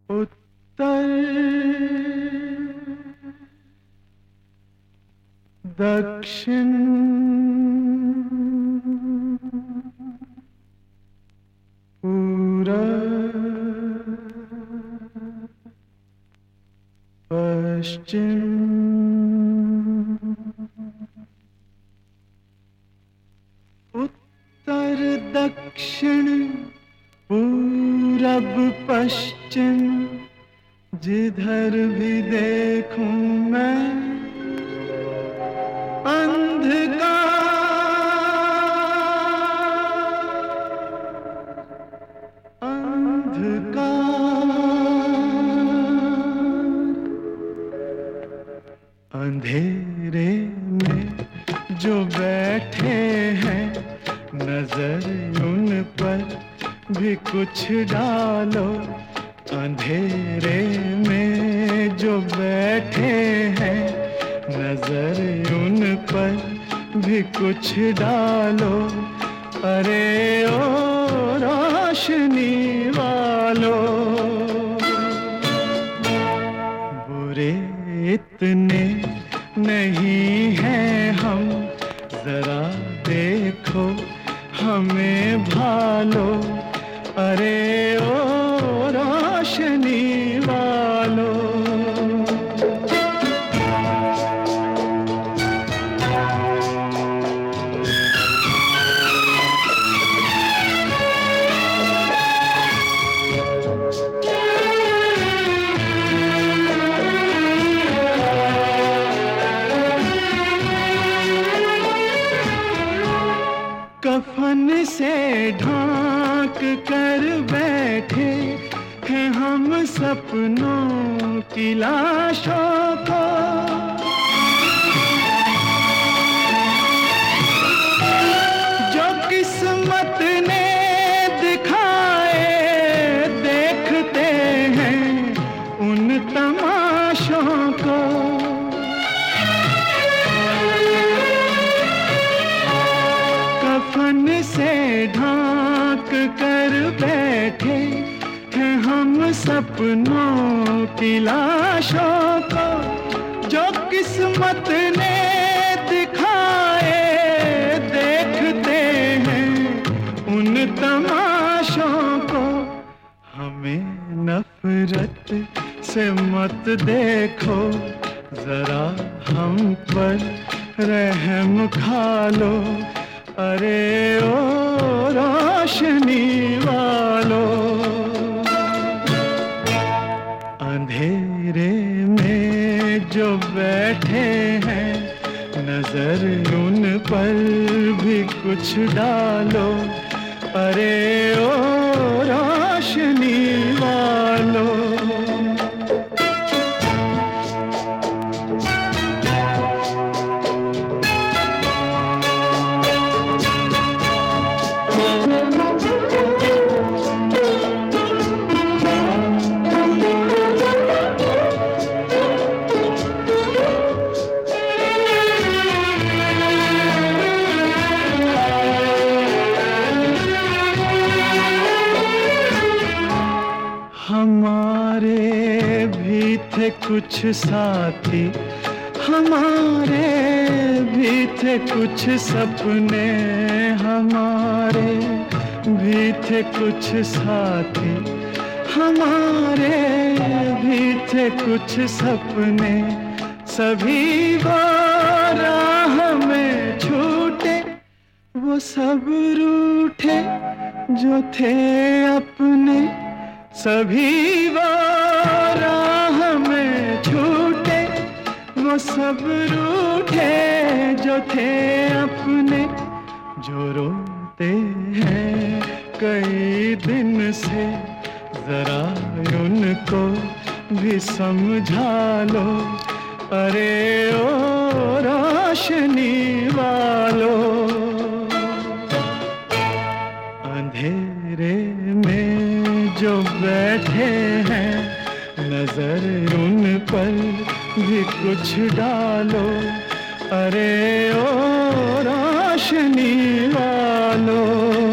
उत्तर दक्षिण पूरब पश्चिम उत्तर दक्षिण पूरब पश्चिम जिधर भी देखूं मैं अंधेरे में जो बैठे हैं नजर उन पर भी कुछ डालो। अंधेरे में जो बैठे हैं नजर उन पर भी कुछ डालो। अरे ओ रोशनी वालों, बुरे इतने नहीं हैं हम, जरा देखो हमें भालो। अरे ओ रोशनी वालों, कफन से ढांक कर बैठे हैं हम सपनों की लाशों को। जो किस्मत ने दिखाए देखते हैं उन तमाशों को। कफन से ढांक कर बैठे हैं हम सपनों की लाशों को। जो किस्मत ने दिखाए देखते हैं उन तमाशों को। हमें नफरत से मत देखो, जरा हम पर रहम खा लो। अरे ओ रोशनी वालों, अंधेरे में जो बैठे हैं नजर उन पर भी कुछ डालो। अरे ओ रोशनी वालों, हमारे भी थे कुछ साथी, हमारे भी थे कुछ सपने, हमारे भी थे कुछ साथी, हमारे भी थे कुछ सपने। सभी वो राह में छूटे, वो सब रूठे जो थे अपने। सभी वो राह में छूटे, वो सब रूठे जो थे अपने। जो रोते हैं कई दिन से जरा उनको भी समझा लो। अरे ओ रोशनी वालों, अंधेरे में जो बैठे हैं नजर उन पर भी कुछ डालो। अरे ओ रोशनी वालों,